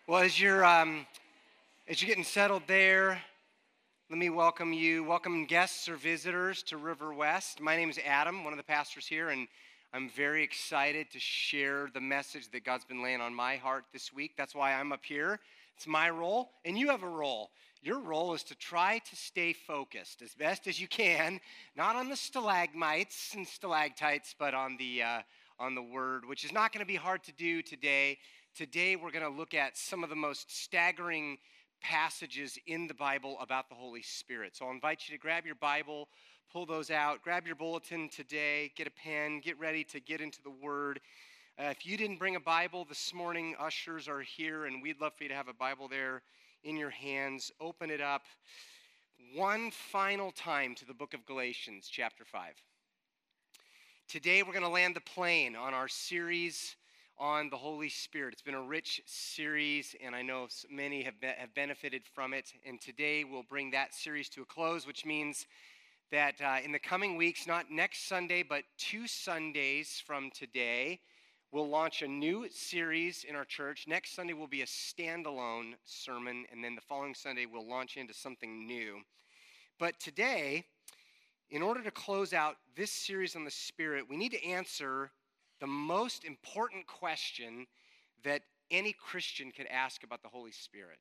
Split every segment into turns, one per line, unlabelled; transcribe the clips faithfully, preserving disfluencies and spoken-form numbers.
Well, as you're um, as you're getting settled there, let me welcome you. Welcome guests or visitors to River West. My name is Adam, one of the pastors here, and I'm very excited to share the message that God's been laying on my heart this week. That's why I'm up here. It's my role, and you have a role. Your role is to try to stay focused as best as you can, not on the stalagmites and stalactites, but on the uh, on the Word, which is not going to be hard to do today. Today, we're going to look at some of the most staggering passages in the Bible about the Holy Spirit. So I'll invite you to grab your Bible, pull those out, grab your bulletin today, get a pen, get ready to get into the Word. Uh, if you didn't bring a Bible this morning, ushers are here, and we'd love for you to have a Bible there in your hands. Open it up one final time to the book of Galatians, chapter five. Today, we're going to land the plane on our series on the Holy Spirit. It's been a rich series, and I know many have, be- have benefited from it. And today we'll bring that series to a close, which means that uh, in the coming weeks, not next Sunday, but two Sundays from today, we'll launch a new series in our church. Next Sunday will be a standalone sermon, and then the following Sunday we'll launch into something new. But today, in order to close out this series on the Spirit, we need to answer the most important question that any Christian could ask about the Holy Spirit.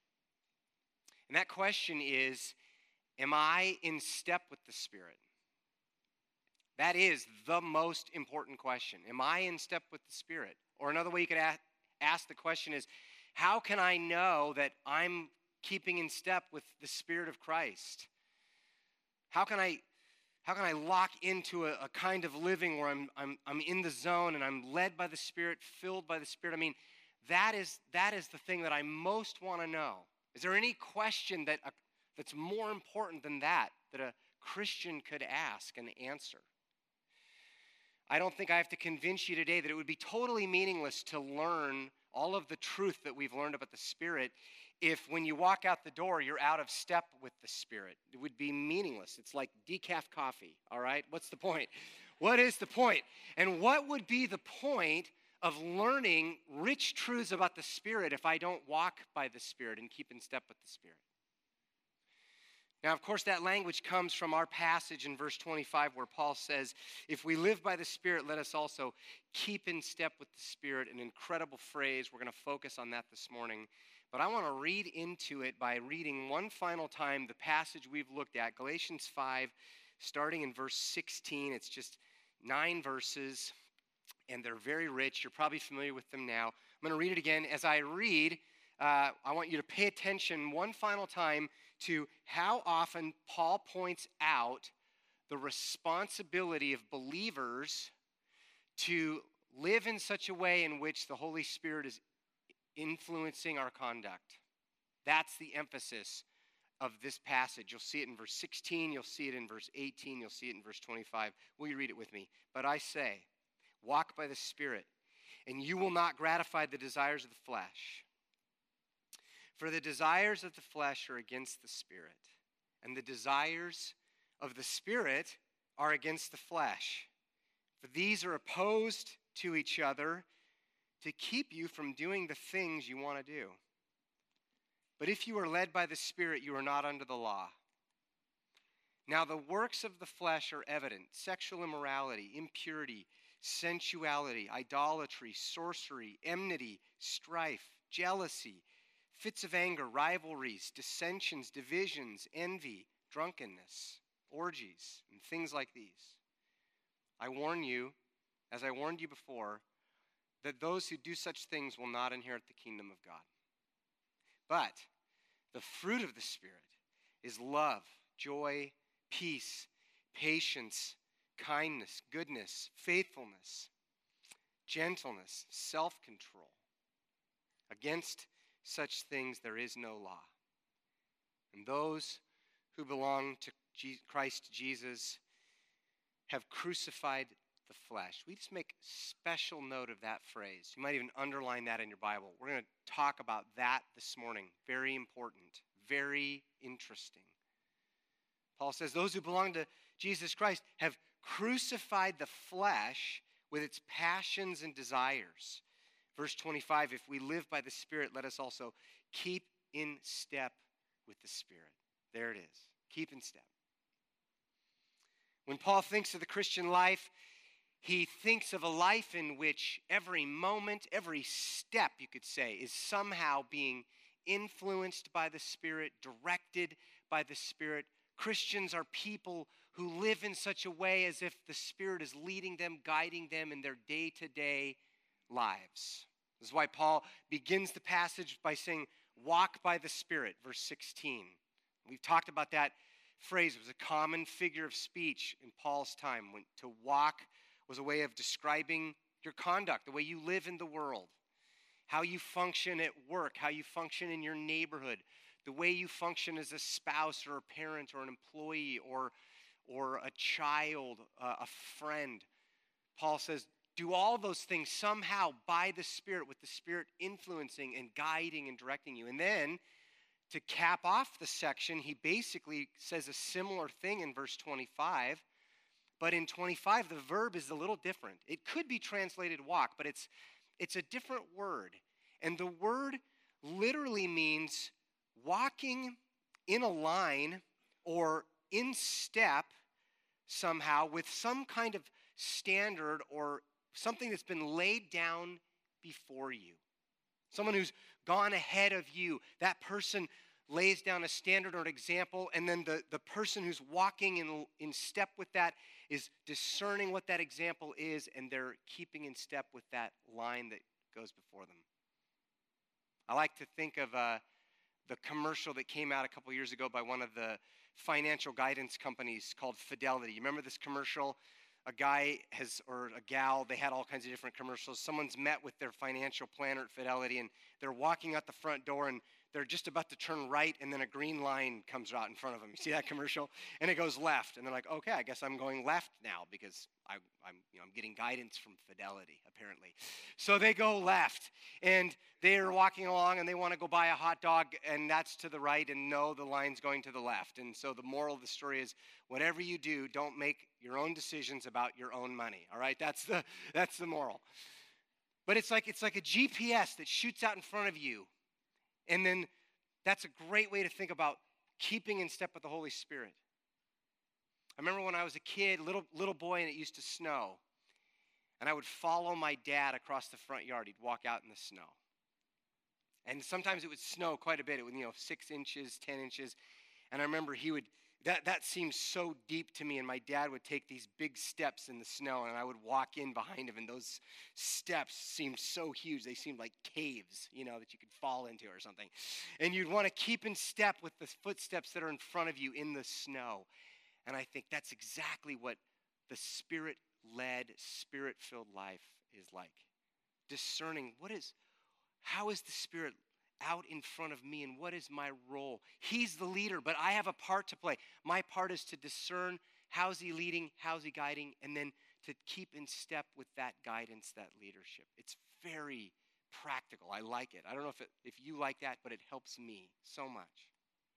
And that question is, am I in step with the Spirit? That is the most important question. Am I in step with the Spirit? Or another way you could ask, ask the question is, how can I know that I'm keeping in step with the Spirit of Christ? How can I How can I lock into a, a kind of living where I'm, I'm, I'm in the zone and I'm led by the Spirit, filled by the Spirit? I mean, that is, that is the thing that I most want to know. Is there any question that a, that's more important than that, that a Christian could ask and answer? I don't think I have to convince you today that it would be totally meaningless to learn all of the truth that we've learned about the Spirit if when you walk out the door, you're out of step with the Spirit. It would be meaningless. It's like decaf coffee, all right? What's the point? What is the point? And what would be the point of learning rich truths about the Spirit if I don't walk by the Spirit and keep in step with the Spirit? Now, of course, that language comes from our passage in verse twenty-five where Paul says, if we live by the Spirit, let us also keep in step with the Spirit. An incredible phrase. We're going to focus on that this morning. But I want to read into it by reading one final time the passage we've looked at, Galatians five, starting in verse sixteen. It's just nine verses, and they're very rich. You're probably familiar with them now. I'm going to read it again. As I read, uh, I want you to pay attention one final time to how often Paul points out the responsibility of believers to live in such a way in which the Holy Spirit is influencing our conduct. That's the emphasis of this passage. You'll see it in verse sixteen, you'll see it in verse eighteen, you'll see it in verse twenty-five. Will you read it with me? But I say, walk by the Spirit, and you will not gratify the desires of the flesh. For the desires of the flesh are against the Spirit, and the desires of the Spirit are against the flesh. For these are opposed to each other to keep you from doing the things you want to do. But if you are led by the Spirit, you are not under the law. Now the works of the flesh are evident: sexual immorality, impurity, sensuality, idolatry, sorcery, enmity, strife, jealousy, fits of anger, rivalries, dissensions, divisions, envy, drunkenness, orgies, and things like these. I warn you, as I warned you before, that those who do such things will not inherit the kingdom of God. But the fruit of the Spirit is love, joy, peace, patience, kindness, goodness, faithfulness, gentleness, self-control. Against such things there is no law. And those who belong to Christ Jesus have crucified the flesh. We just make special note of that phrase. You might even underline that in your Bible. We're going to talk about that this morning. Very important, very interesting. Paul says those who belong to Jesus Christ have crucified the flesh with its passions and desires. Verse twenty-five, if we live by the Spirit, let us also keep in step with the Spirit. There it is. Keep in step. When Paul thinks of the Christian life, he thinks of a life in which every moment, every step, you could say, is somehow being influenced by the Spirit, directed by the Spirit. Christians are people who live in such a way as if the Spirit is leading them, guiding them in their day-to-day lives. This is why Paul begins the passage by saying, walk by the Spirit, verse sixteen. We've talked about that phrase. It was a common figure of speech in Paul's time. When to walk was a way of describing your conduct, the way you live in the world, how you function at work, how you function in your neighborhood, the way you function as a spouse or a parent or an employee or, or a child, uh, a friend. Paul says, do all those things somehow by the Spirit, with the Spirit influencing and guiding and directing you. And then, to cap off the section, he basically says a similar thing in verse twenty-five. But in twenty-five, the verb is a little different. It could be translated walk, but it's, it's a different word. And the word literally means walking in a line or in step somehow with some kind of standard or something that's been laid down before you. Someone who's gone ahead of you. That person lays down a standard or an example, and then the, the person who's walking in, in step with that is discerning what that example is, and they're keeping in step with that line that goes before them. I like to think of uh, the commercial that came out a couple years ago by one of the financial guidance companies called Fidelity. You remember this commercial? A guy has, or a gal, they had all kinds of different commercials. Someone's met with their financial planner at Fidelity, and they're walking out the front door, and they're just about to turn right, and then a green line comes out in front of them. You see that commercial? And it goes left, and they're like, okay, I guess I'm going left now because I, I'm, you know, I'm getting guidance from Fidelity, apparently. So they go left, and they're walking along, and they want to go buy a hot dog, and that's to the right, and no, the line's going to the left. And so the moral of the story is, whatever you do, don't make your own decisions about your own money, all right? That's the, that's the moral. But it's like, it's like a G P S that shoots out in front of you. And then that's a great way to think about keeping in step with the Holy Spirit. I remember when I was a kid, little little boy, and it used to snow. And I would follow my dad across the front yard. He'd walk out in the snow. And sometimes it would snow quite a bit. It would, you know, six inches, ten inches. And I remember he would, that, that seemed so deep to me. And my dad would take these big steps in the snow, and I would walk in behind him. And those steps seemed so huge. They seemed like caves, you know, that you could fall into or something. And you'd want to keep in step with the footsteps that are in front of you in the snow. And I think that's exactly what the Spirit-led, Spirit-filled life is like. Discerning what is, how is the Spirit out in front of me, and what is my role? He's the leader, but I have a part to play. My part is to discern how's he leading, how's he guiding, and then to keep in step with that guidance, that leadership. It's very practical. I like it. I don't know if it, if you like that, but it helps me so much.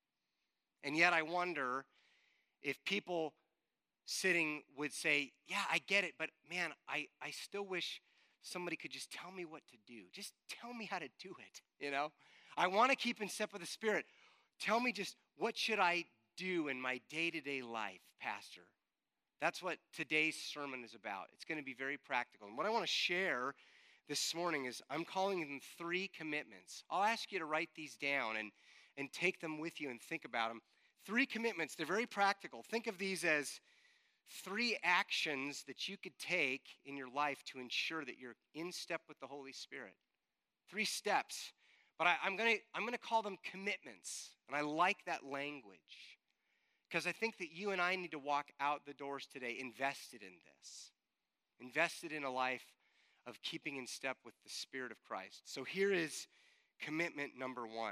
And yet I wonder if people sitting would say, yeah, I get it, but man, I, I still wish somebody could just tell me what to do. Just tell me how to do it, you know? I want to keep in step with the Spirit. Tell me just what should I do in my day-to-day life, Pastor? That's what today's sermon is about. It's going to be very practical. And what I want to share this morning is I'm calling them three commitments. I'll ask you to write these down and, and take them with you and think about them. Three commitments. They're very practical. Think of these as three actions that you could take in your life to ensure that you're in step with the Holy Spirit. Three steps. But I, I'm going to I'm going to call them commitments. And I like that language because I think that you and I need to walk out the doors today invested in this. Invested in a life of keeping in step with the Spirit of Christ. So here is commitment number one.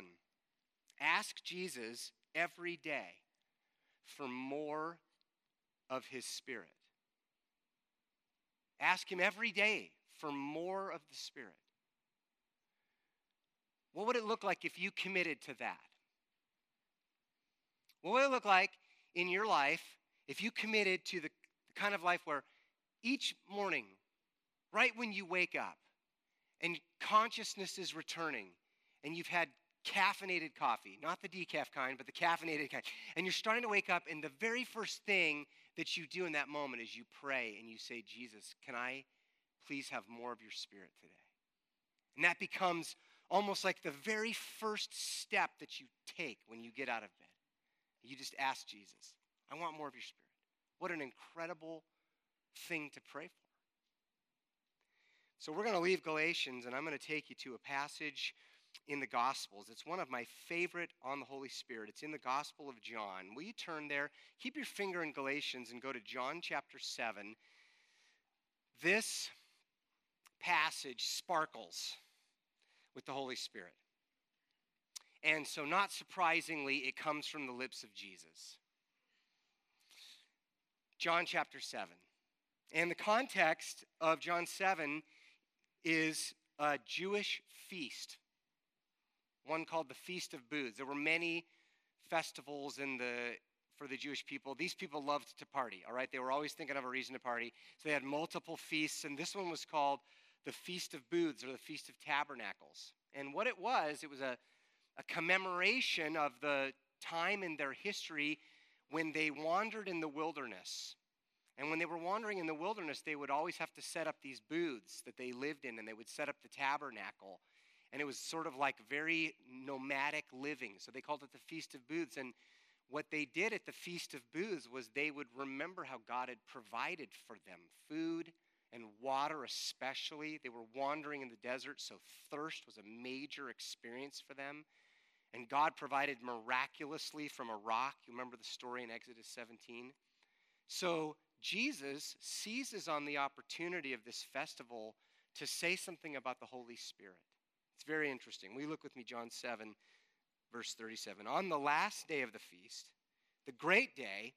Ask Jesus every day for more of his Spirit. Ask him every day for more of the Spirit. What would it look like if you committed to that? What would it look like in your life if you committed to the kind of life where each morning, right when you wake up, and consciousness is returning, and you've had caffeinated coffee, not the decaf kind, but the caffeinated kind, and you're starting to wake up, and the very first thing that you do in that moment is you pray and you say, Jesus, can I please have more of your Spirit today? And that becomes almost like the very first step that you take when you get out of bed. You just ask Jesus, I want more of your Spirit. What an incredible thing to pray for. So we're going to leave Galatians, and I'm going to take you to a passage in the Gospels. It's one of my favorite on the Holy Spirit. It's in the Gospel of John. Will you turn there? Keep your finger in Galatians and go to John chapter seven. This passage sparkles with the Holy Spirit. And so not surprisingly, it comes from the lips of Jesus. John chapter seven. And the context of John seven is a Jewish feast, one called the Feast of Booths. There were many festivals in the for the Jewish people. These people loved to party, all right? They were always thinking of a reason to party. So they had multiple feasts, and this one was called the Feast of Booths, or the Feast of Tabernacles. And what it was, it was a, a commemoration of the time in their history when they wandered in the wilderness. And when they were wandering in the wilderness, they would always have to set up these booths that they lived in, and they would set up the tabernacle. And it was sort of like very nomadic living. So they called it the Feast of Booths. And what they did at the Feast of Booths was they would remember how God had provided for them food and water especially. They were wandering in the desert, so thirst was a major experience for them. And God provided miraculously from a rock. You remember the story in Exodus seventeen? So Jesus seizes on the opportunity of this festival to say something about the Holy Spirit. It's very interesting. Will you look with me, John seven, verse thirty-seven. On the last day of the feast, the great day,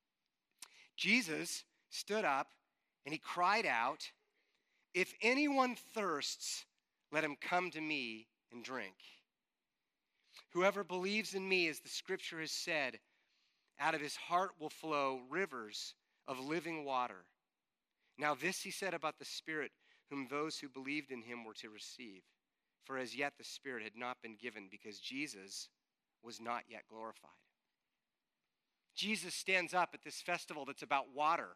Jesus stood up and he cried out, "If anyone thirsts, let him come to me and drink. Whoever believes in me, as the scripture has said, out of his heart will flow rivers of living water." Now this he said about the Spirit, whom those who believed in him were to receive. For as yet the Spirit had not been given, because Jesus was not yet glorified. Jesus stands up at this festival that's about water.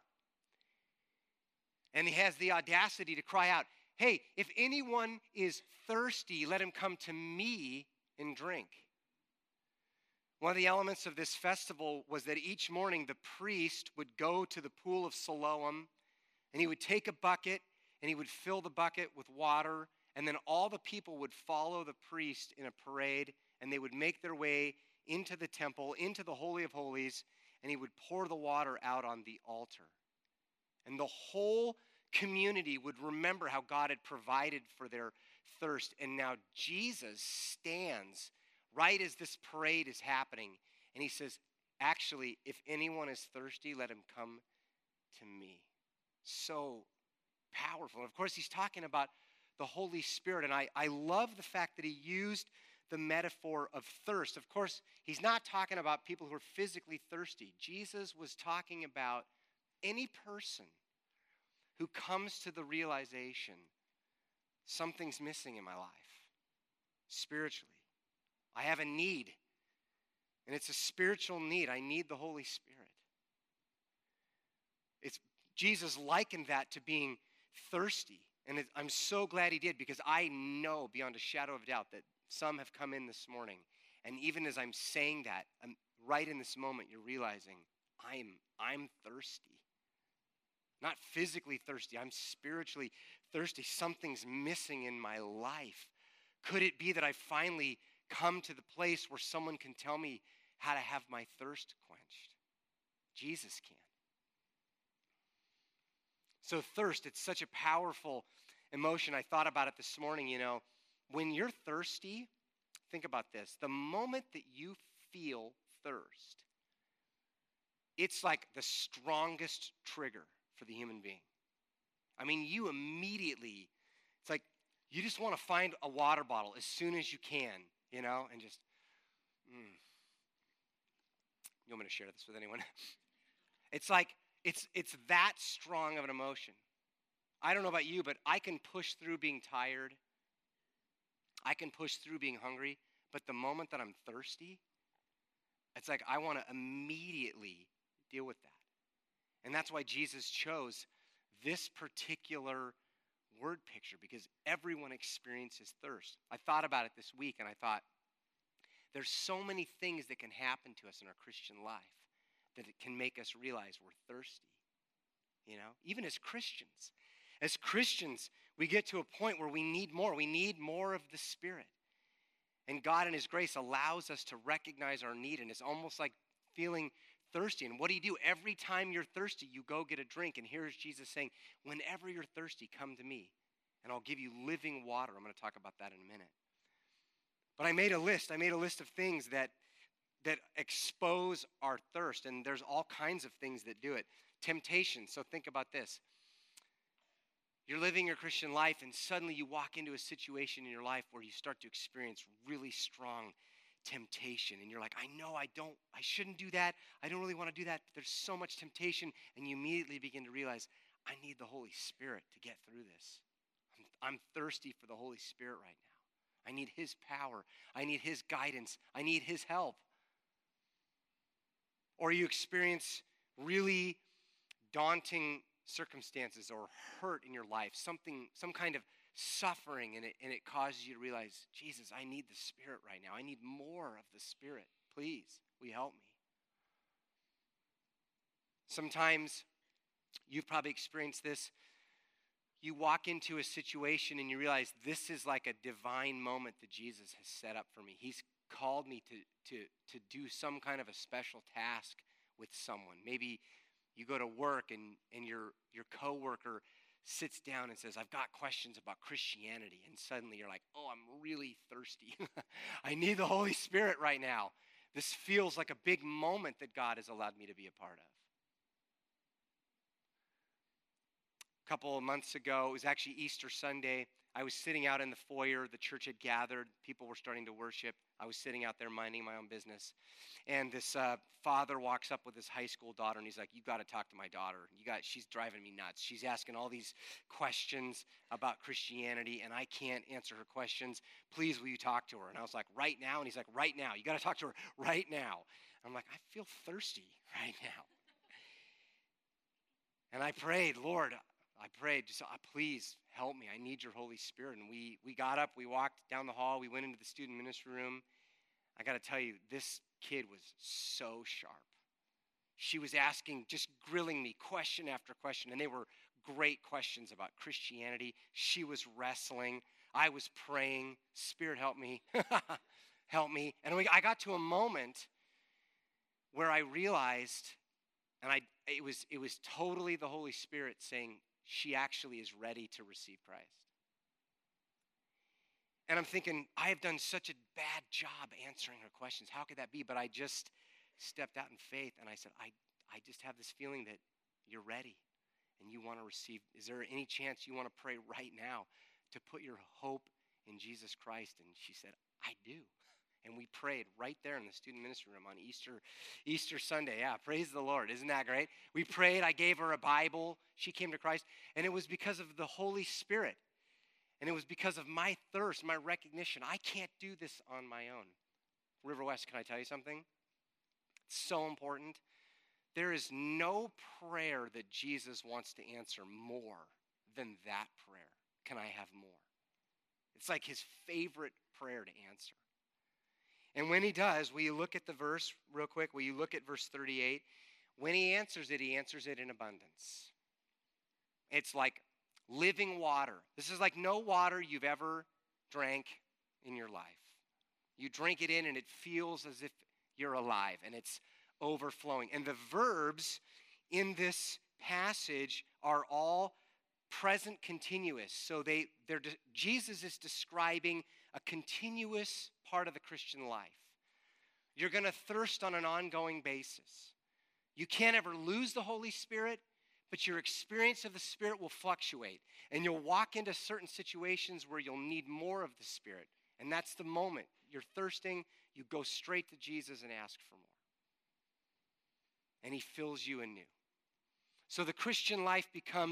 And he has the audacity to cry out, "Hey, if anyone is thirsty, let him come to me and drink." One of the elements of this festival was that each morning the priest would go to the pool of Siloam, and he would take a bucket and he would fill the bucket with water, and then all the people would follow the priest in a parade, and they would make their way into the temple, into the Holy of Holies, and he would pour the water out on the altar. And the whole community would remember how God had provided for their thirst. And now Jesus stands right as this parade is happening, and he says, actually, if anyone is thirsty, let him come to me. So powerful. And of course, he's talking about the Holy Spirit, and I, I love the fact that he used the metaphor of thirst. Of course, he's not talking about people who are physically thirsty. Jesus was talking about any person who comes to the realization something's missing in my life spiritually. I have a need, and it's a spiritual need. I need the Holy Spirit. It's Jesus likened that to being thirsty, and it, I'm so glad he did, because I know beyond a shadow of doubt that some have come in this morning, and even as I'm saying that, I'm, right in this moment, you're realizing I'm I'm thirsty. Not physically thirsty, I'm spiritually thirsty. Something's missing in my life. Could it be that I finally come to the place where someone can tell me how to have my thirst quenched? Jesus can. So thirst, it's such a powerful emotion. I thought about it this morning, you know. When you're thirsty, think about this. The moment that you feel thirst, it's like the strongest trigger for the human being. I mean, you immediately, it's like you just want to find a water bottle as soon as you can, you know, and just, mm. You want me to share this with anyone? It's like, it's it's that strong of an emotion. I don't know about you, but I can push through being tired. I can push through being hungry, but the moment that I'm thirsty, it's like I want to immediately deal with that. And that's why Jesus chose this particular word picture, because everyone experiences thirst. I thought about it this week, and I thought, there's so many things that can happen to us in our Christian life that it can make us realize we're thirsty, you know, even as Christians. As Christians, we get to a point where we need more. We need more of the Spirit. And God in his grace allows us to recognize our need, and it's almost like feeling thirsty. And what do you do? Every time you're thirsty, you go get a drink. And here's Jesus saying, whenever you're thirsty, come to me, and I'll give you living water. I'm going to talk about that in a minute. But I made a list. I made a list of things that, that expose our thirst, and there's all kinds of things that do it. Temptation. So think about this. You're living your Christian life, and suddenly you walk into a situation in your life where you start to experience really strong temptation, and you're like, I know I don't, I shouldn't do that. I don't really want to do that, but there's so much temptation, and you immediately begin to realize, I need the Holy Spirit to get through this. I'm, I'm thirsty for the Holy Spirit right now. I need his power. I need his guidance. I need his help. Or you experience really daunting circumstances or hurt in your life, something, some kind of suffering, and it, and it causes you to realize, Jesus, I need the Spirit right now. I need more of the Spirit. Please, will you help me? Sometimes you've probably experienced this. You walk into a situation and you realize this is like a divine moment that Jesus has set up for me. He's called me to, to, to do some kind of a special task with someone. Maybe you go to work and, and your, your coworker sits down and says, I've got questions about Christianity. And suddenly you're like, oh, I'm really thirsty. I need the Holy Spirit right now. This feels like a big moment that God has allowed me to be a part of. A couple of months ago, it was actually Easter Sunday. I was sitting out in the foyer. The church had gathered. People were starting to worship. I was sitting out there minding my own business. And this uh, father walks up with his high school daughter, and he's like, you got to talk to my daughter. You got, she's driving me nuts. She's asking all these questions about Christianity, and I can't answer her questions. Please, will you talk to her? And I was like, right now? And he's like, right now. You got to talk to her right now. I'm like, I feel thirsty right now. And I prayed, Lord, I prayed, just uh, please help me. I need your Holy Spirit. And we we got up, we walked down the hall, we went into the student ministry room. I got to tell you, this kid was so sharp. She was asking, just grilling me question after question, and they were great questions about Christianity. She was wrestling. I was praying, Spirit, help me. Help me. And we, I got to a moment where I realized, and I it was it was totally the Holy Spirit saying, she actually is ready to receive Christ. And I'm thinking, I have done such a bad job answering her questions. How could that be? But I just stepped out in faith, and I said, I, I just have this feeling that you're ready, and you want to receive. Is there any chance you want to pray right now to put your hope in Jesus Christ? And she said, I do. And we prayed right there in the student ministry room on Easter Easter Sunday. Yeah, praise the Lord. Isn't that great? We prayed. I gave her a Bible. She came to Christ. And it was because of the Holy Spirit. And it was because of my thirst, my recognition. I can't do this on my own. River West, can I tell you something? It's so important. There is no prayer that Jesus wants to answer more than that prayer. Can I have more? It's like his favorite prayer to answer. And when he does, will you look at the verse real quick? Will you look at verse thirty-eight? When he answers it, he answers it in abundance. It's like living water. This is like no water you've ever drank in your life. You drink it in and it feels as if you're alive and it's overflowing. And the verbs in this passage are all present continuous. So they, they're, Jesus is describing a continuous part of the Christian life. You're going to thirst on an ongoing basis. You can't ever lose the Holy Spirit, but your experience of the Spirit will fluctuate. And you'll walk into certain situations where you'll need more of the Spirit. And that's the moment. You're thirsting, you go straight to Jesus and ask for more. And he fills you anew. So the Christian life becomes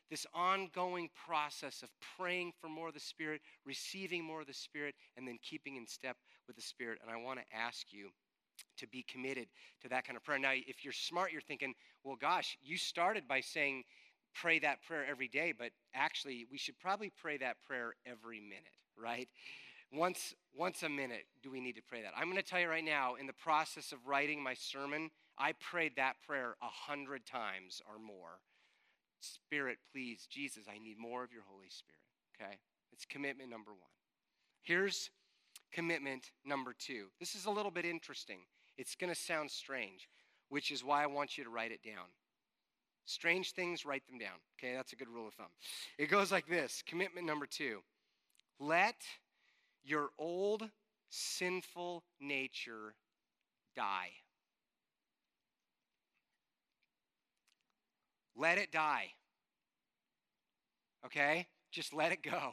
this ongoing process of praying for more of the Spirit, receiving more of the Spirit, and then keeping in step with the Spirit. And I want to ask you to be committed to that kind of prayer. Now, if you're smart, you're thinking, well, gosh, you started by saying pray that prayer every day, but actually we should probably pray that prayer every minute, right? Once, once a minute do we need to pray that. I'm going to tell you right now, in the process of writing my sermon, I prayed that prayer a hundred times or more. Spirit, please, Jesus, I need more of your Holy Spirit, okay? It's commitment number one. Here's commitment number two. This is a little bit interesting. It's going to sound strange, which is why I want you to write it down. Strange things, write them down, okay? That's a good rule of thumb. It goes like this. Commitment number two. Let your old sinful nature die. Let it die. Okay? Just let it go.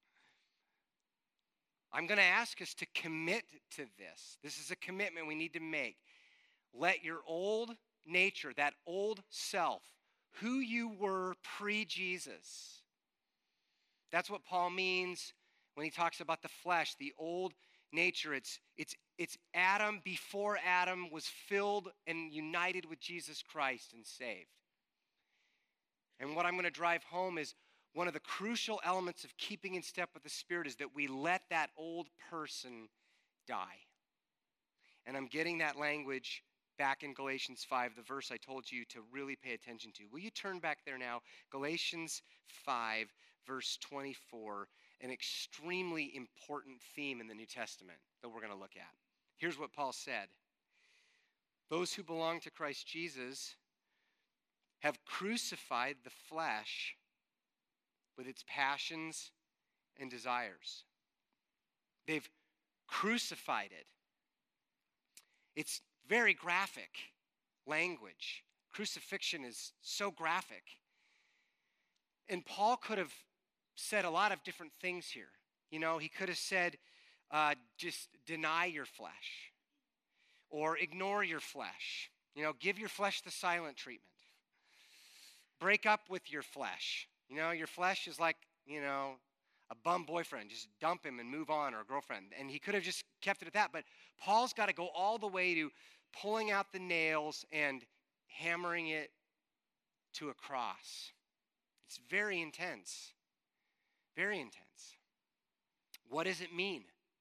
I'm going to ask us to commit to this. This is a commitment we need to make. Let your old nature, that old self, who you were pre-Jesus. That's what Paul means when he talks about the flesh, the old nature. It's, it's, it's Adam before Adam was filled and united with Jesus Christ and saved. And what I'm going to drive home is one of the crucial elements of keeping in step with the Spirit is that we let that old person die. And I'm getting that language back in Galatians five, the verse I told you to really pay attention to. Will you turn back there now? Galatians five, verse twenty-four, an extremely important theme in the New Testament that we're going to look at. Here's what Paul said. Those who belong to Christ Jesus have crucified the flesh with its passions and desires. They've crucified it. It's very graphic language. Crucifixion is so graphic. And Paul could have said a lot of different things here. You know, he could have said, uh, just deny your flesh or ignore your flesh. You know, give your flesh the silent treatment. Break up with your flesh. You know, your flesh is like, you know, a bum boyfriend. Just dump him and move on, or a girlfriend. And he could have just kept it at that. But Paul's got to go all the way to pulling out the nails and hammering it to a cross. It's very intense. Very intense. What does it mean?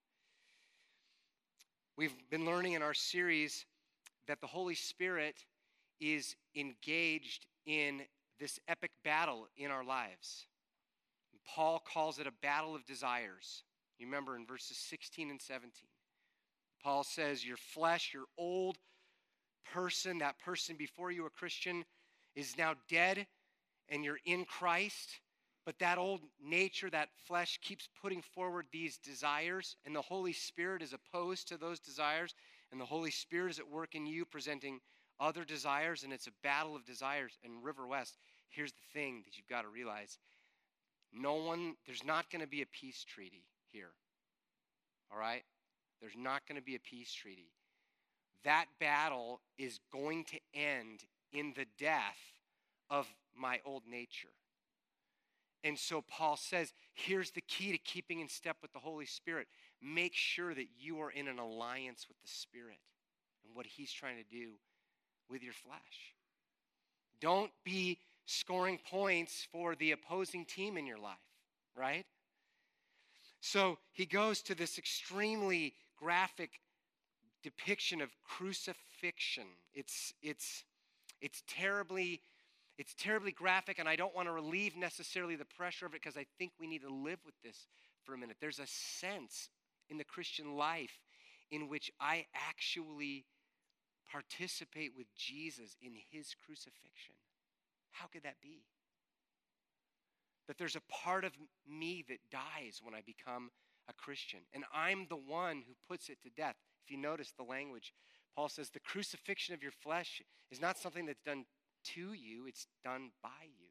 We've been learning in our series that the Holy Spirit is engaged in this epic battle in our lives. And Paul calls it a battle of desires. You remember in verses sixteen and seventeen. Paul says your flesh, your old person, that person before you were Christian, is now dead and you're in Christ. But that old nature, that flesh, keeps putting forward these desires, and the Holy Spirit is opposed to those desires, and the Holy Spirit is at work in you presenting other desires, and it's a battle of desires. And River West, here's the thing that you've got to realize. No one, there's not going to be a peace treaty here. All right? There's not going to be a peace treaty. That battle is going to end in the death of my old nature. And so Paul says, here's the key to keeping in step with the Holy Spirit. Make sure that you are in an alliance with the Spirit and what he's trying to do with your flesh. Don't be scoring points for the opposing team in your life, right? So he goes to this extremely graphic depiction of crucifixion. It's, it's, it's terribly... It's terribly graphic, and I don't want to relieve necessarily the pressure of it because I think we need to live with this for a minute. There's a sense in the Christian life in which I actually participate with Jesus in his crucifixion. How could that be? That there's a part of me that dies when I become a Christian, and I'm the one who puts it to death. If you notice the language, Paul says the crucifixion of your flesh is not something that's done to you, it's done by you.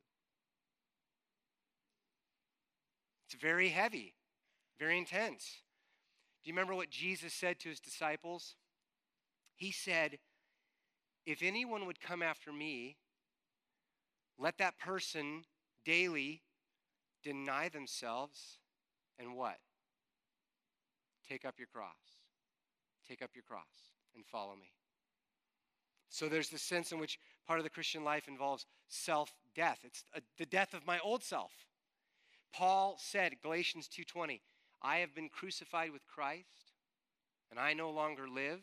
It's very heavy, very intense. Do you remember what Jesus said to his disciples? He said, if anyone would come after me, let that person daily deny themselves and what? Take up your cross. Take up your cross and follow me. So there's the sense in which part of the Christian life involves self-death. It's a, the death of my old self. Paul said, Galatians two twenty, I have been crucified with Christ, and I no longer live.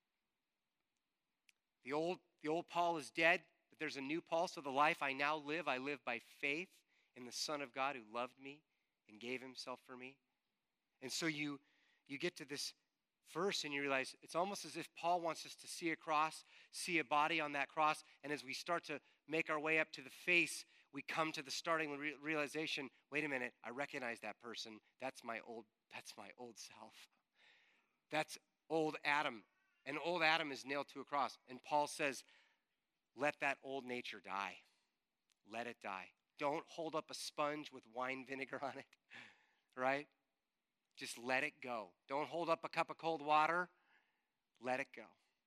The old, the old Paul is dead, but there's a new Paul. So the life I now live, I live by faith in the Son of God who loved me and gave himself for me. And so you, you get to this verse and you realize it's almost as if Paul wants us to see a cross, see a body on that cross, and as we start to make our way up to the face, we come to the starting re- realization, wait a minute, I recognize that person. That's my old, that's my old self. That's old Adam. And old Adam is nailed to a cross. And Paul says, let that old nature die. Let it die. Don't hold up a sponge with wine vinegar on it, right? Just let it go. Don't hold up a cup of cold water. Let it go.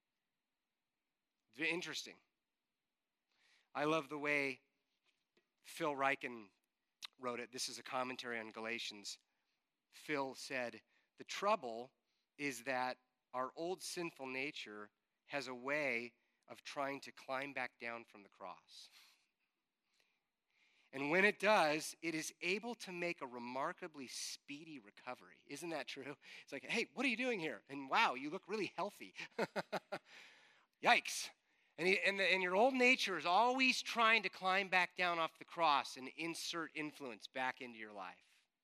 It's interesting. I love the way Phil Ryken wrote it. This is a commentary on Galatians. Phil said, the trouble is that our old sinful nature has a way of trying to climb back down from the cross. And when it does, it is able to make a remarkably speedy recovery. Isn't that true? It's like, hey, what are you doing here? And wow, you look really healthy. Yikes. And, he, and, the, and your old nature is always trying to climb back down off the cross and insert influence back into your life.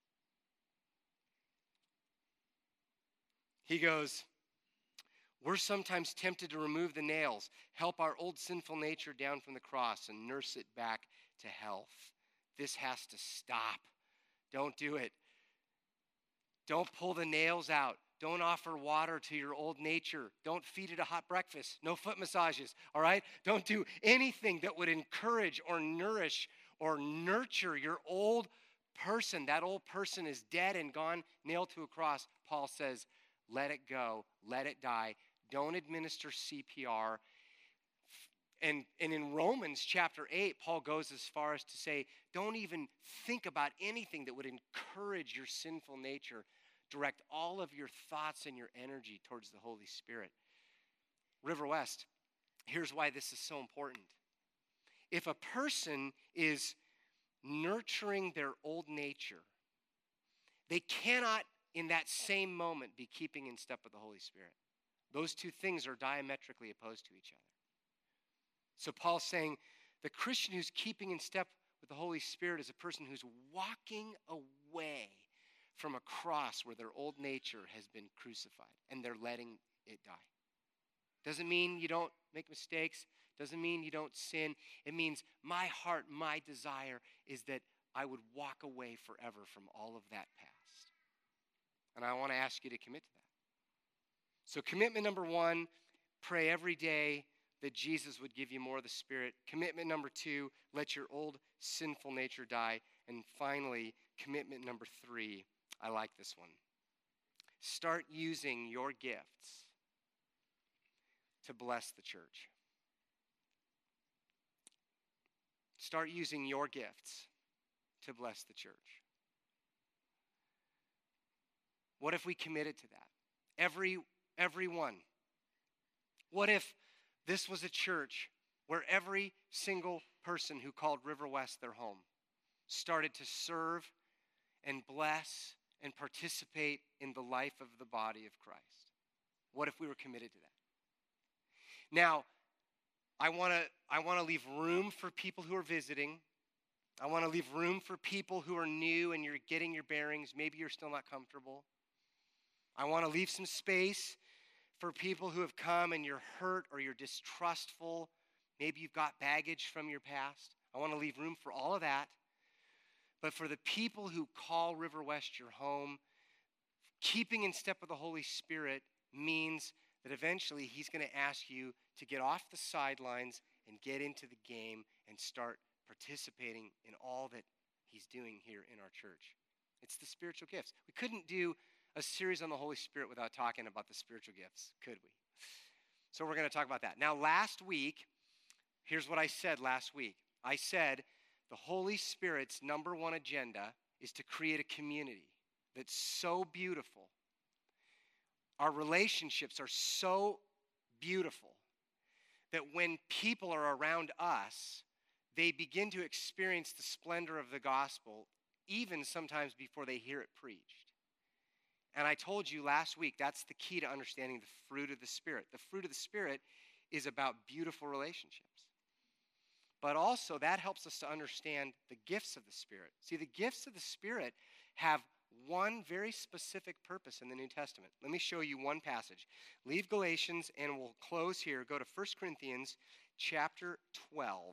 He goes, we're sometimes tempted to remove the nails, help our old sinful nature down from the cross, and nurse it back to health. This has to stop. Don't do it. Don't pull the nails out. Don't offer water to your old nature. Don't feed it a hot breakfast. No foot massages, all right? Don't do anything that would encourage or nourish or nurture your old person. That old person is dead and gone, nailed to a cross. Paul says, let it go. Let it die. Don't administer C P R. And, and in Romans chapter eight, Paul goes as far as to say, don't even think about anything that would encourage your sinful nature. Direct all of your thoughts and your energy towards the Holy Spirit. River West, here's why this is so important. If a person is nurturing their old nature, they cannot in that same moment be keeping in step with the Holy Spirit. Those two things are diametrically opposed to each other. So Paul's saying the Christian who's keeping in step with the Holy Spirit is a person who's walking away from a cross where their old nature has been crucified and they're letting it die. Doesn't mean you don't make mistakes. Doesn't mean you don't sin. It means my heart, my desire is that I would walk away forever from all of that past. And I want to ask you to commit to that. So commitment number one, pray every day that Jesus would give you more of the Spirit. Commitment number two, let your old sinful nature die. And finally, commitment number three, I like this one. Start using your gifts to bless the church. Start using your gifts to bless the church. What if we committed to that? Every, everyone. What if this was a church where every single person who called River West their home started to serve and bless and participate in the life of the body of Christ? What if we were committed to that? Now, I want to I want to leave room for people who are visiting. I want to leave room for people who are new and you're getting your bearings. Maybe you're still not comfortable. I want to leave some space for people who have come and you're hurt or you're distrustful. Maybe you've got baggage from your past. I want to leave room for all of that. But for the people who call River West your home, keeping in step with the Holy Spirit means that eventually he's going to ask you to get off the sidelines and get into the game and start participating in all that he's doing here in our church. It's the spiritual gifts. We couldn't do a series on the Holy Spirit without talking about the spiritual gifts, could we? So we're going to talk about that. Now, last week, here's what I said last week. I said The Holy Spirit's number one agenda is to create a community that's so beautiful. Our relationships are so beautiful that when people are around us, they begin to experience the splendor of the gospel, even sometimes before they hear it preached. And I told you last week, that's the key to understanding the fruit of the Spirit. The fruit of the Spirit is about beautiful relationships. But also, that helps us to understand the gifts of the Spirit. See, the gifts of the Spirit have one very specific purpose in the New Testament. Let me show you one passage. Leave Galatians, and we'll close here. Go to First Corinthians chapter twelve,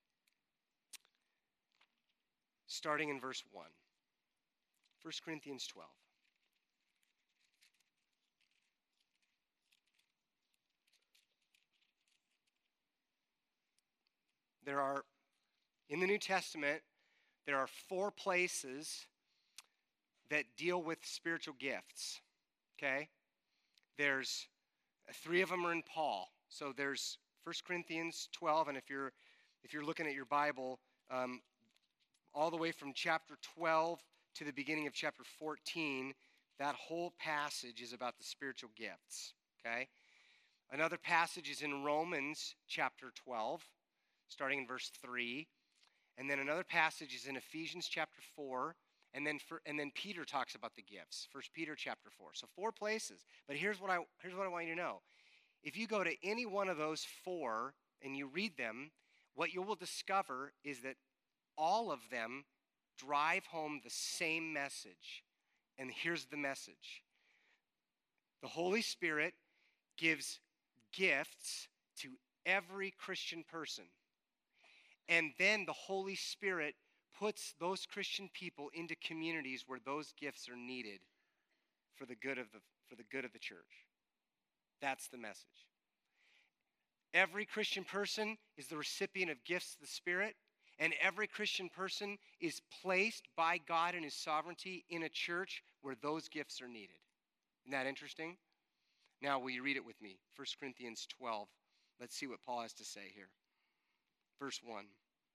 starting in verse one. First Corinthians twelve. There are, in the New Testament, there are four places that deal with spiritual gifts, okay? There's, three of them are in Paul. So there's First Corinthians twelve, and if you're if you're looking at your Bible, um, all the way from chapter twelve to the beginning of chapter fourteen, that whole passage is about the spiritual gifts, okay? Another passage is in Romans chapter twelve, starting in verse three. And then another passage is in Ephesians chapter four. And then for, and then Peter talks about the gifts, First Peter chapter four. So four places. But here's what I here's what I want you to know. If you go to any one of those four and you read them, what you will discover is that all of them drive home the same message. And here's the message. The Holy Spirit gives gifts to every Christian person. And then the Holy Spirit puts those Christian people into communities where those gifts are needed for the good of the, for the good of the church. That's the message. Every Christian person is the recipient of gifts of the Spirit, and every Christian person is placed by God in his sovereignty in a church where those gifts are needed. Isn't that interesting? Now, will you read it with me? First Corinthians twelve. Let's see what Paul has to say here. Verse one.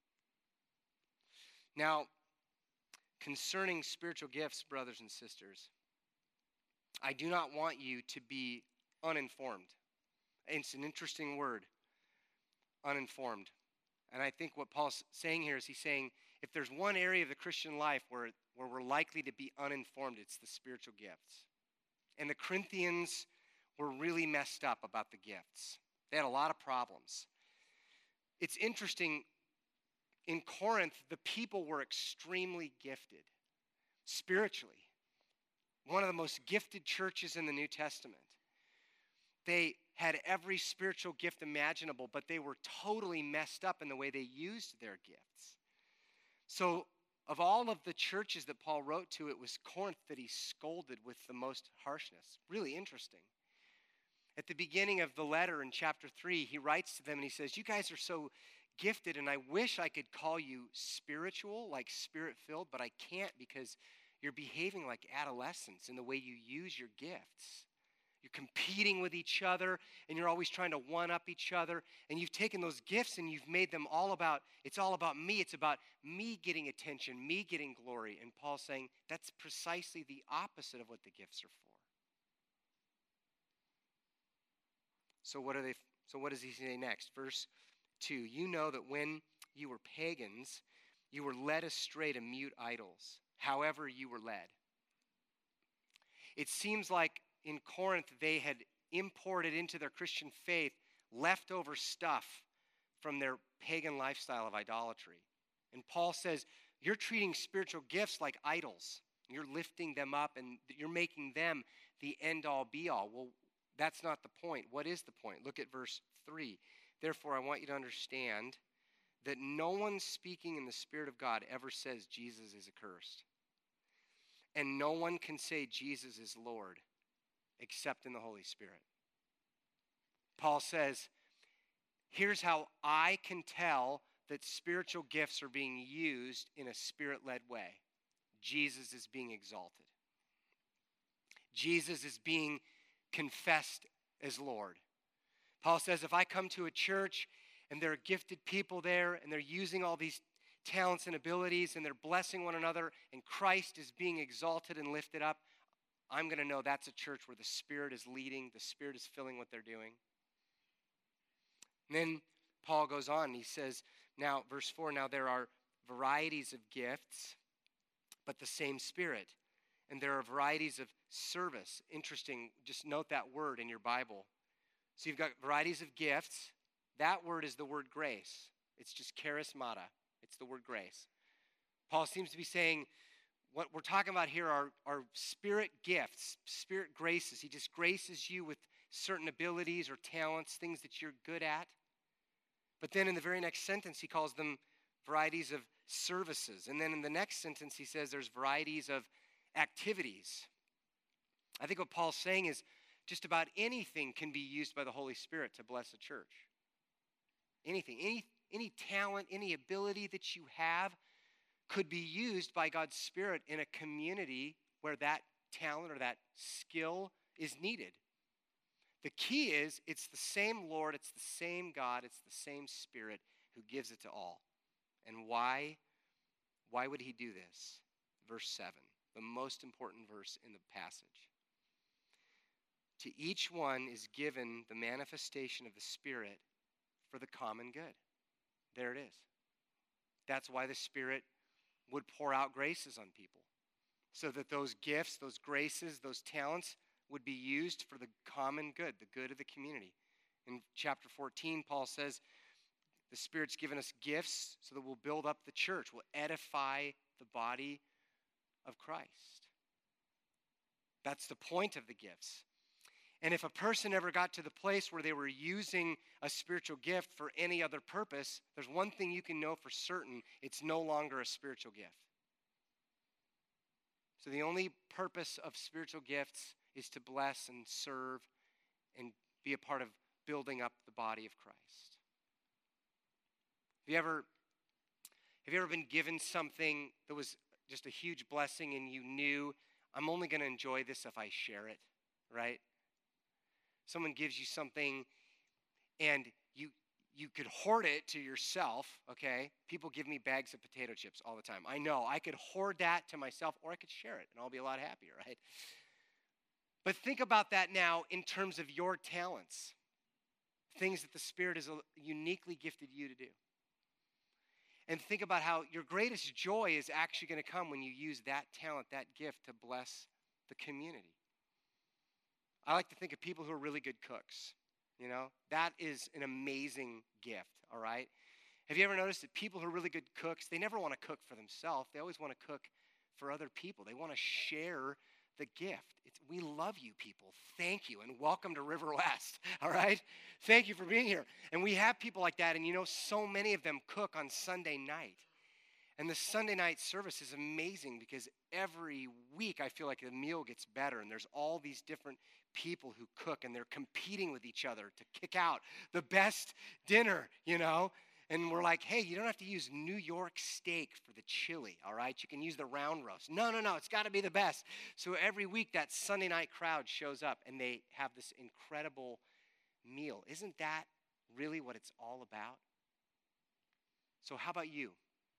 Now, concerning spiritual gifts, brothers and sisters, I do not want you to be uninformed. It's an interesting word, uninformed. And I think what Paul's saying here is he's saying if there's one area of the Christian life where, where we're likely to be uninformed, it's the spiritual gifts. And the Corinthians were really messed up about the gifts. They had a lot of problems. It's interesting, in Corinth, the people were extremely gifted spiritually. One of the most gifted churches in the New Testament. They had every spiritual gift imaginable, but they were totally messed up in the way they used their gifts. So, of all of the churches that Paul wrote to, it was Corinth that he scolded with the most harshness. Really interesting. At the beginning of the letter in chapter three, he writes to them and he says, you guys are so gifted, and I wish I could call you spiritual, like spirit-filled, but I can't because you're behaving like adolescents in the way you use your gifts. You're competing with each other, and you're always trying to one-up each other, and you've taken those gifts and you've made them all about, it's all about me. It's about me getting attention, me getting glory. And Paul's saying that's precisely the opposite of what the gifts are for. So what are they? So what does he say next? Verse two, you know that when you were pagans, you were led astray to mute idols, however you were led. It seems like in Corinth they had imported into their Christian faith leftover stuff from their pagan lifestyle of idolatry. And Paul says, you're treating spiritual gifts like idols. You're lifting them up and you're making them the end-all be-all. Well, that's not the point. What is the point? Look at verse three. Therefore, I want you to understand that no one speaking in the Spirit of God ever says Jesus is accursed. And no one can say Jesus is Lord except in the Holy Spirit. Paul says, here's how I can tell that spiritual gifts are being used in a Spirit-led way. Jesus is being exalted. Jesus is being confessed as Lord. Paul says if I come to a church and there are gifted people there and they're using all these talents and abilities, and they're blessing one another, and Christ is being exalted and lifted up, I'm going to know that's a church where the Spirit is leading, the Spirit is filling what they're doing. And then Paul goes on, and he says, now, verse four, now there are varieties of gifts, but the same Spirit. And there are varieties of service. Interesting, just note that word in your Bible. So you've got varieties of gifts. That word is the word grace. It's just charismata. It's the word grace. Paul seems to be saying what we're talking about here are, are spirit gifts, spirit graces. He just graces you with certain abilities or talents, things that you're good at. But then in the very next sentence, he calls them varieties of services. And then in the next sentence, he says there's varieties of activities. I think what Paul's saying is just about anything can be used by the Holy Spirit to bless a church. Anything, any, any talent, any ability that you have could be used by God's Spirit in a community where that talent or that skill is needed. The key is it's the same Lord, it's the same God, it's the same Spirit who gives it to all. And why? Why would he do this? Verse seven, the most important verse in the passage. To each one is given the manifestation of the Spirit for the common good. There it is. That's why the Spirit would pour out graces on people, so that those gifts, those graces, those talents would be used for the common good, the good of the community. In chapter fourteen, Paul says, the Spirit's given us gifts so that we'll build up the church, we'll edify the body of Christ. That's the point of the gifts. And if a person ever got to the place where they were using a spiritual gift for any other purpose, there's one thing you can know for certain: it's no longer a spiritual gift. So the only purpose of spiritual gifts is to bless and serve and be a part of building up the body of Christ. Have you ever, have you ever been given something that was just a huge blessing and you knew, I'm only going to enjoy this if I share it, right? Someone gives you something and you you could hoard it to yourself, okay? People give me bags of potato chips all the time. I know I could hoard that to myself, or I could share it and I'll be a lot happier, right? But think about that now in terms of your talents, things that the Spirit has uniquely gifted you to do. And think about how your greatest joy is actually going to come when you use that talent, that gift to bless the community. I like to think of people who are really good cooks. You know, that is an amazing gift, all right? Have you ever noticed that people who are really good cooks, they never want to cook for themselves. They always want to cook for other people. They want to share the gift. It's, we love you people. Thank you, and welcome to River West, all right? Thank you for being here. And we have people like that, and you know, so many of them cook on Sunday night. And the Sunday night service is amazing because every week I feel like the meal gets better, and there's all these different people who cook, and they're competing with each other to kick out the best dinner, you know? And we're like, hey, you don't have to use New York steak for the chili, all right? You can use the round roast. No, no, no, it's got to be the best. So every week that Sunday night crowd shows up, and they have this incredible meal. Isn't that really what it's all about? So how about you?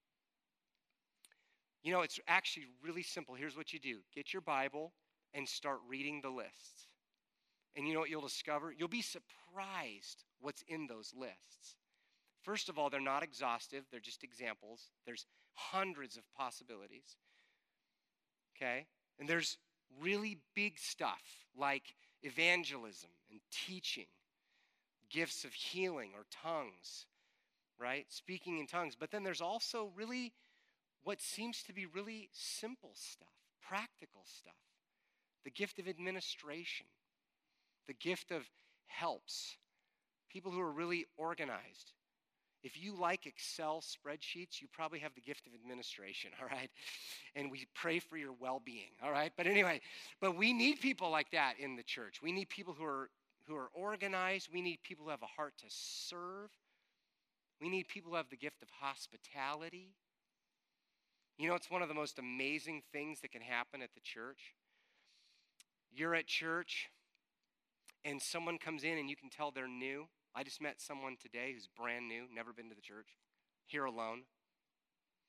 You know, it's actually really simple. Here's what you do. Get your Bible and start reading the lists. And you know what you'll discover? You'll be surprised what's in those lists. First of all, they're not exhaustive. They're just examples. There's hundreds of possibilities. Okay? And there's really big stuff like evangelism and teaching, gifts of healing or tongues, right? Speaking in tongues. But then there's also really what seems to be really simple stuff, practical stuff. The gift of administration, the gift of helps, people who are really organized. If you like Excel spreadsheets, you probably have the gift of administration, all right? And we pray for your well-being, all right? But anyway, but we need people like that in the church. We need people who are who are organized. We need people who have a heart to serve. We need people who have the gift of hospitality. You know, it's one of the most amazing things that can happen at the church. You're at church, and someone comes in, and you can tell they're new. I just met someone today who's brand new, never been to the church, here alone.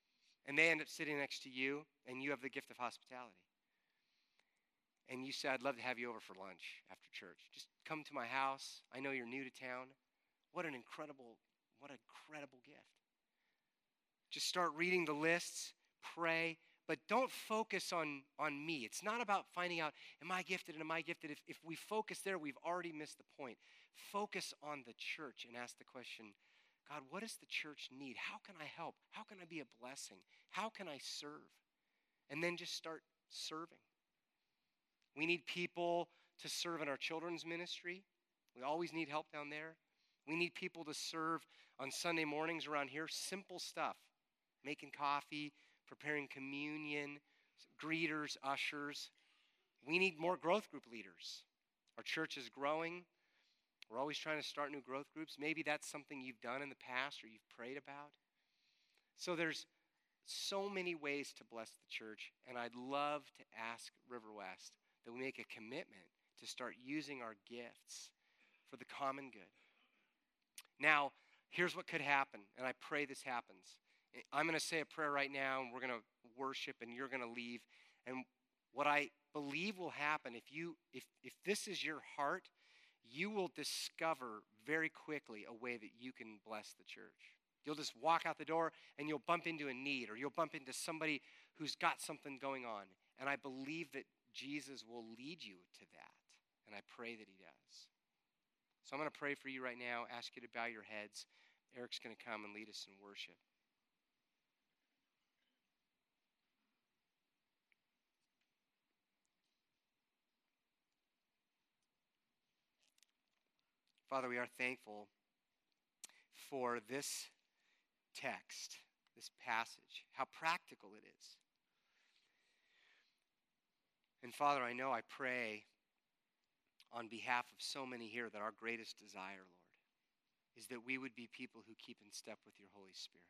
and they end up sitting next to you, and you have the gift of hospitality. And you say, I'd love to have you over for lunch after church. Just come to my house. I know you're new to town. What an incredible, what an incredible gift. Just start reading the lists, pray, but don't focus on, on me. It's not about finding out, am I gifted and am I gifted? If, if we focus there, we've already missed the point. Focus on the church and ask the question, God, what does the church need? How can I help? How can I be a blessing? How can I serve? And then just start serving. We need people to serve in our children's ministry. We always need help down there. We need people to serve on Sunday mornings around here. Simple stuff. Making coffee, preparing communion, greeters, ushers. We need more growth group leaders. Our church is growing. We're always trying to start new growth groups. Maybe that's something you've done in the past or you've prayed about. So there's so many ways to bless the church, and I'd love to ask River West that we make a commitment to start using our gifts for the common good. Now, here's what could happen, and I pray this happens. I'm going to say a prayer right now, and we're going to worship, and you're going to leave. And what I believe will happen, if you, if, if this is your heart, you will discover very quickly a way that you can bless the church. You'll just walk out the door, and you'll bump into a need, or you'll bump into somebody who's got something going on. And I believe that Jesus will lead you to that, and I pray that he does. So I'm going to pray for you right now, ask you to bow your heads. Eric's going to come and lead us in worship. Father, we are thankful for this text, this passage, how practical it is. And Father, I know I pray on behalf of so many here that our greatest desire, Lord, is that we would be people who keep in step with your Holy Spirit.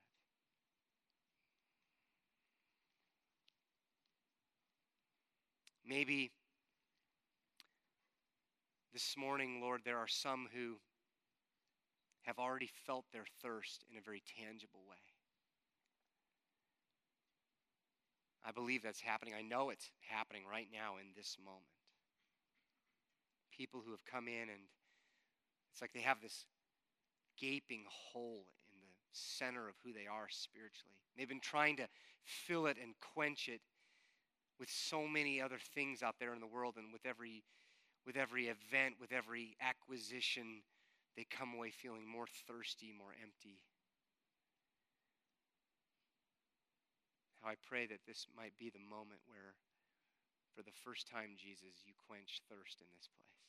Maybe this morning, Lord, there are some who have already felt their thirst in a very tangible way. I believe that's happening. I know it's happening right now in this moment. People who have come in and it's like they have this gaping hole in the center of who they are spiritually. They've been trying to fill it and quench it with so many other things out there in the world, and with every with every event, with every acquisition, they come away feeling more thirsty, more empty. How I pray that this might be the moment where, for the first time, Jesus, you quench thirst in this place.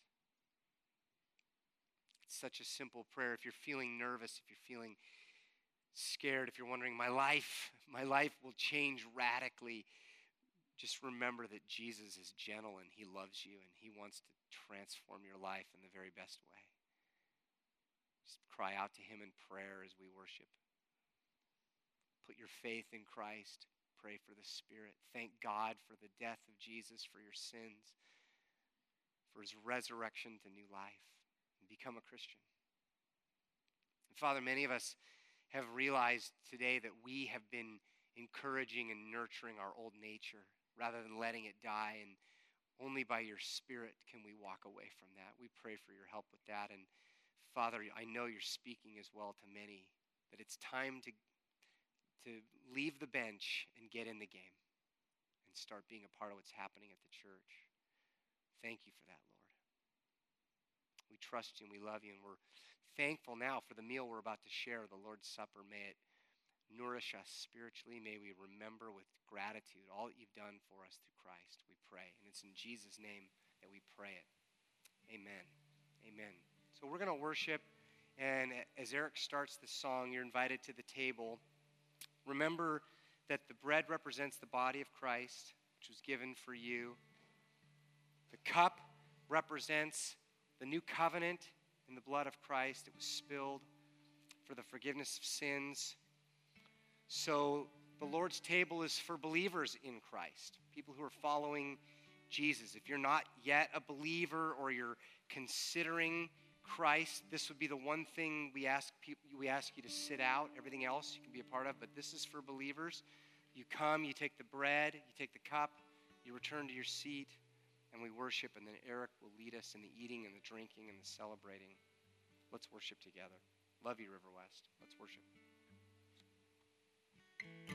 It's such a simple prayer. If you're feeling nervous, if you're feeling scared, if you're wondering, my life, my life will change radically, just remember that Jesus is gentle and he loves you and he wants to transform your life in the very best way. Just cry out to him in prayer as we worship. Put your faith in Christ. Pray for the Spirit. Thank God for the death of Jesus, for your sins, for his resurrection to new life, and become a Christian. And Father, many of us have realized today that we have been encouraging and nurturing our old nature rather than letting it die, and only by your Spirit can we walk away from that. We pray for your help with that. And Father, I know you're speaking as well to many, that it's time to, to leave the bench and get in the game and start being a part of what's happening at the church. Thank you for that, Lord. We trust you and we love you, and we're thankful now for the meal we're about to share, the Lord's Supper. May it nourish us spiritually. May we remember with gratitude all that you've done for us through Christ, we pray. And it's in Jesus' name that we pray it. Amen. Amen. So we're going to worship, and as Eric starts the song, you're invited to the table. Remember that the bread represents the body of Christ, which was given for you. The cup represents the new covenant in the blood of Christ. It was spilled for the forgiveness of sins. So the Lord's table is for believers in Christ, people who are following Jesus. If you're not yet a believer or you're considering Christ, this would be the one thing we ask people, we ask you to sit out. Everything else you can be a part of, but this is for believers. You come, you take the bread, you take the cup, you return to your seat, and we worship, and then Eric will lead us in the eating and the drinking and the celebrating. Let's worship together. Love you, River West. Let's worship.